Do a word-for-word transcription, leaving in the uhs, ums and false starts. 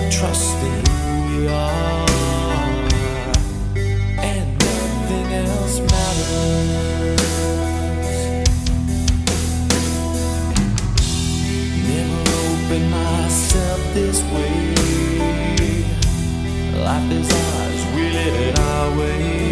trusting who we are, and nothing else matters. Never opened myself this way. Life is ours, we live it our way.